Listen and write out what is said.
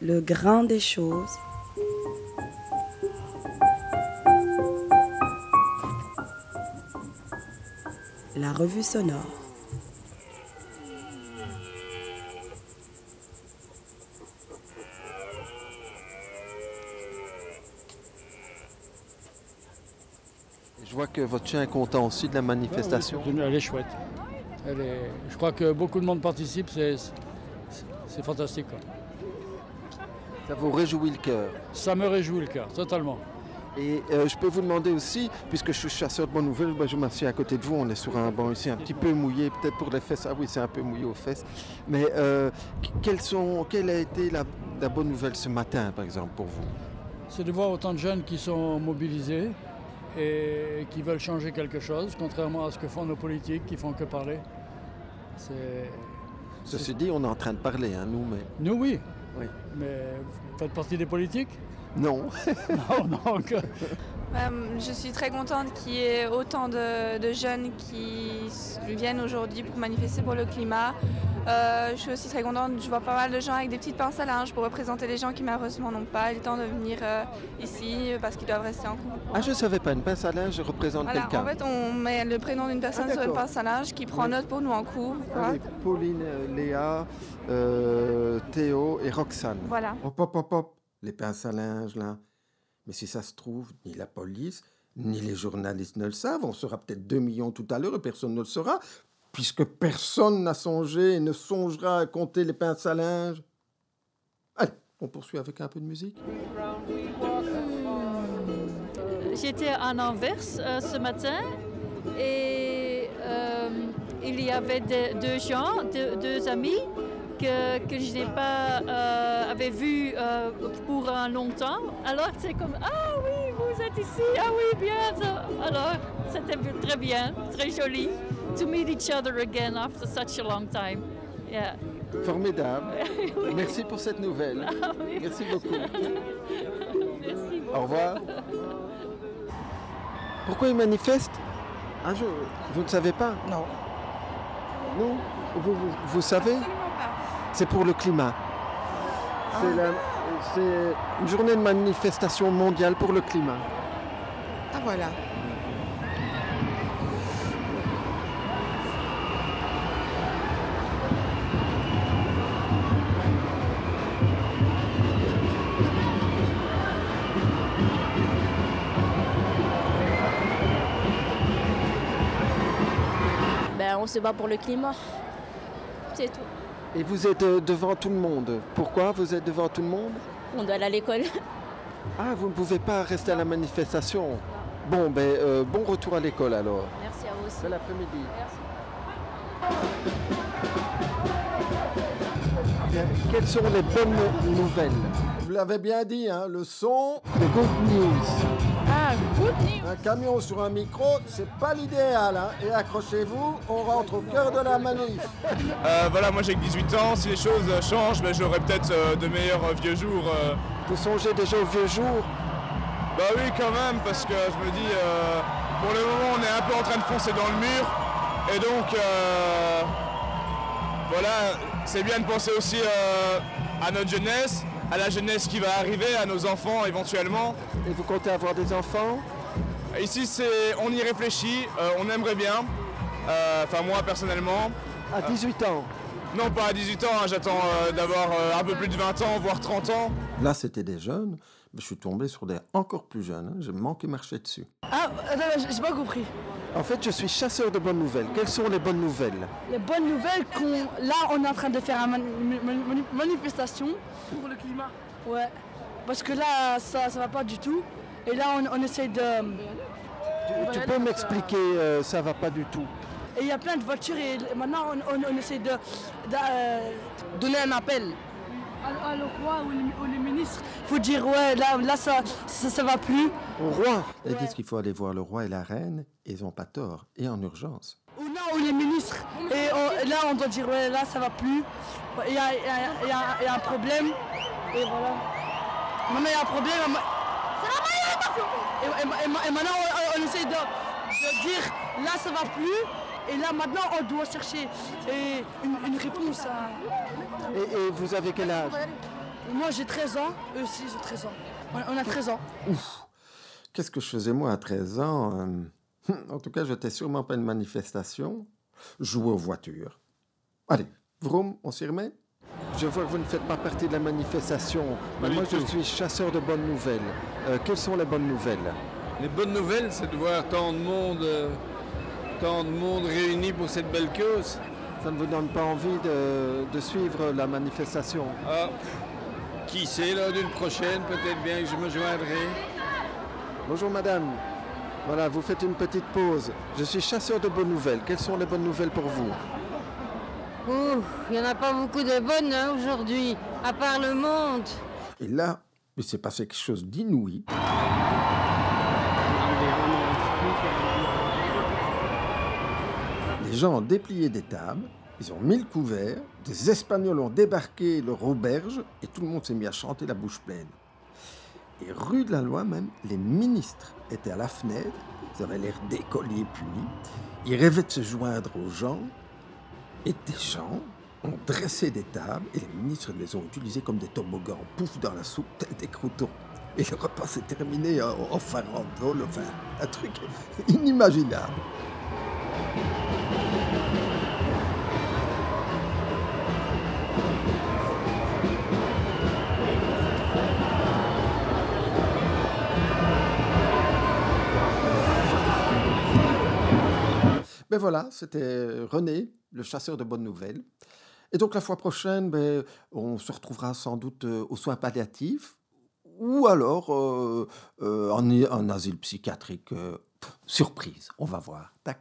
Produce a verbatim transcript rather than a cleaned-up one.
Le grain des choses. La revue sonore. Je vois que votre chien est content aussi de la manifestation. Ouais, elle est chouette. Elle est... Je crois que beaucoup de monde participe, c'est, c'est fantastique, quoi. Ça vous réjouit le cœur? Ça me réjouit le cœur, totalement. Et euh, je peux vous demander aussi, puisque je suis chasseur de bonnes nouvelles, ben je m'assieds à côté de vous, on est sur un banc ici un petit peu mouillé, peut-être pour les fesses. Ah oui, c'est un peu mouillé aux fesses. Mais euh, quelles sont, quelle a été la, la bonne nouvelle ce matin, par exemple, pour vous? C'est de voir autant de jeunes qui sont mobilisés et qui veulent changer quelque chose, contrairement à ce que font nos politiques, qui font que parler. C'est... Ceci c'est... dit, on est en train de parler, hein, nous, mais... Nous, oui. Oui. Mais vous faites partie des politiques? Non. Non, non. Que... Euh, je suis très contente qu'il y ait autant de, de jeunes qui viennent aujourd'hui pour manifester pour le climat. Euh, je suis aussi très contente, je vois pas mal de gens avec des petites pinces à linge pour représenter les gens qui malheureusement n'ont pas le temps de venir euh, ici parce qu'ils doivent rester en couple. Ah, je ne savais pas, une pince à linge représente Voilà, quelqu'un. en fait, on met le prénom d'une personne Ah, sur une pince à linge qui prend Oui. note pour nous en cours. Ah, oui, Pauline, euh, Léa, euh, Théo et Roxane. Voilà. Hop, hop, hop, hop. Les pinces à linge, là. Mais si ça se trouve, ni la police, ni les journalistes ne le savent. On sera peut-être deux millions tout à l'heure et personne ne le saura, puisque personne n'a songé et ne songera à compter les pinces à linge. Allez, on poursuit avec un peu de musique. J'étais à Anvers euh, ce matin et euh, il y avait de- deux gens, deux, deux amis que, que je n'ai pas euh, avait vu euh, pour un longtemps. Alors c'est comme ah oui vous êtes ici, ah oui bien. Ça. Alors c'était très bien, très joli to meet each other again after such a long time. Yeah. Formidable. Oui. Merci pour cette nouvelle. Ah oui. Merci beaucoup. Merci beaucoup. Au revoir. Pourquoi ils manifestent? Ah, je, vous ne savez pas? Non. Non? Vous, vous, vous savez? C'est pour le climat. C'est, la- c'est une journée de manifestation mondiale pour le climat. Ah voilà. Ben, on se bat pour le climat. C'est tout. Et vous êtes euh, devant tout le monde. Pourquoi vous êtes devant tout le monde? On doit aller à l'école. Ah, vous ne pouvez pas rester à la manifestation. Bon, ben, euh, bon retour à l'école alors. Merci à vous aussi. Bel après-midi. Merci. Bien, quelles sont les bonnes nouvelles? Vous l'avez bien dit, hein, le son, The good news. Ah, good news. un camion sur un micro, c'est pas l'idéal. Hein. Et accrochez-vous, on rentre au cœur de la manif. Euh, voilà, moi j'ai que dix-huit ans, si les choses euh, changent, ben, j'aurai peut-être euh, de meilleurs euh, vieux jours. euh. Vous songez déjà aux vieux jours? Bah oui, quand même, parce que je me dis, euh, pour le moment on est un peu en train de foncer dans le mur, et donc euh, voilà, c'est bien de penser aussi euh, à notre jeunesse, à la jeunesse qui va arriver, à nos enfants éventuellement. Et vous comptez avoir des enfants? Ici, c'est, on y réfléchit, euh, on aimerait bien, euh, enfin moi personnellement. À dix-huit ans? Non, pas à dix-huit ans, hein, j'attends euh, d'avoir euh, un peu plus de vingt ans, voire trente ans. Là, c'était des jeunes. Mais je suis tombé sur des encore plus jeunes. Hein. J'ai manqué marcher dessus. Ah, attends, j'ai pas compris. En fait, je suis chasseur de bonnes nouvelles. Quelles sont les bonnes nouvelles? Les bonnes nouvelles qu'on... Là, on est en train de faire une mani- mani- mani- manifestation pour le climat. Ouais. Parce que là, ça ça va pas du tout. Et là, on, on essaie de... Tu, tu peux m'expliquer, euh, ça va pas du tout? Et il y a plein de voitures et maintenant, on, on, on essaie de, de euh, donner un appel à, à le roi ou les, ou les ministres. Il faut dire, ouais, là, là ça, ça, ça va plus. Au roi? Ils Ouais. disent qu'il faut aller voir le roi et la reine. Et ils n'ont pas tort. Et en urgence. Ou non, ou les ministres. Et, on- et là, on doit dire, ouais, là, ça va plus. Il y a, il y a- il y a- il y a un problème. Et voilà. Maintenant, il y a un problème. C'est la manifestation. Et, et, et- et maintenant, on, on essaie de, de dire, là, ça va plus. Et là, maintenant, on doit chercher et une, une réponse à... Et, et vous avez quel âge? Moi j'ai treize ans, eux aussi ils ont treize ans. On a treize ans. Ouf. Qu'est-ce que je faisais moi à treize ans? euh, En tout cas, j'étais sûrement pas à une manifestation. Jouer aux voitures. Allez, vroom, on s'y remet? Je vois que vous ne faites pas partie de la manifestation. Pas Mais moi, du je tout. suis chasseur de bonnes nouvelles. Euh, quelles sont les bonnes nouvelles? Les bonnes nouvelles, c'est de voir tant de monde, euh, tant de monde réuni pour cette belle cause. Ça ne vous donne pas envie de, de suivre la manifestation? Ah, qui sait, lors d'une prochaine, peut-être bien que je me joindrai. Bonjour madame. Voilà, vous faites une petite pause. Je suis chasseur de bonnes nouvelles. Quelles sont les bonnes nouvelles pour vous? Ouh, il n'y en a pas beaucoup de bonnes hein, aujourd'hui, à part le monde. Et là, il s'est passé quelque chose d'inouï. Les gens ont déplié des tables, ils ont mis le couvert, des Espagnols ont débarqué leur auberge et tout le monde s'est mis à chanter la bouche pleine. Et rue de la Loi même, les ministres étaient à la fenêtre, ils avaient l'air d'écoliers punis, ils rêvaient de se joindre aux gens et des gens ont dressé des tables et les ministres les ont utilisées comme des toboggans, pouf dans la soupe, tels des croutons. Et le repas s'est terminé en, en farandole, enfin, un truc inimaginable. Ben voilà, c'était René, le chasseur de bonnes nouvelles. Et donc la fois prochaine, ben, on se retrouvera sans doute euh, aux soins palliatifs ou alors euh, euh, en, en asile psychiatrique. euh, pff, surprise, on va voir. D'accord ?